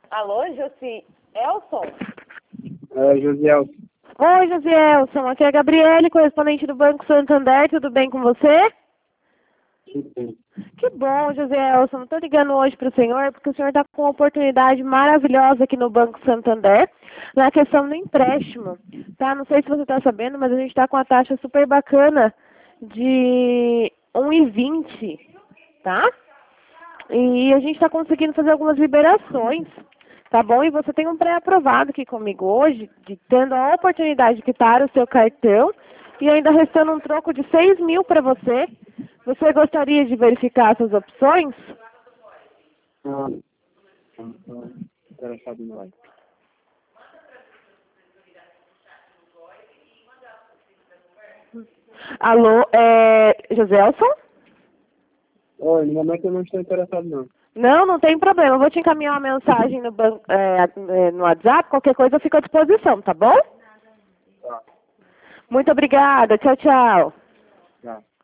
Alô, Josi Elson? É, Josielson. Oi, Josielson. Aqui é a Gabriele, correspondente do Banco Santander. Tudo bem com você? Sim. Que bom, Josielson. Estou ligando hoje para o senhor porque o senhor está com uma oportunidade maravilhosa aqui no Banco Santander na questão do empréstimo. Tá? Não sei se você está sabendo, mas a gente está com uma taxa super bacana de 1,20, tá? E a gente está conseguindo fazer algumas liberações, tá bom? E você tem um pré-aprovado aqui comigo hoje, tendo a oportunidade de quitar o seu cartão e ainda restando um troco de 6 mil para você. Você gostaria de verificar essas opções? Não, não, interessado não. Alô, Joselson? Oi, no momento eu não estou interessado não. Não, não tem problema. Eu vou te encaminhar uma mensagem no WhatsApp. Qualquer coisa eu fico à disposição, tá bom? Tá, Muito obrigada. Tchau, tchau. tá.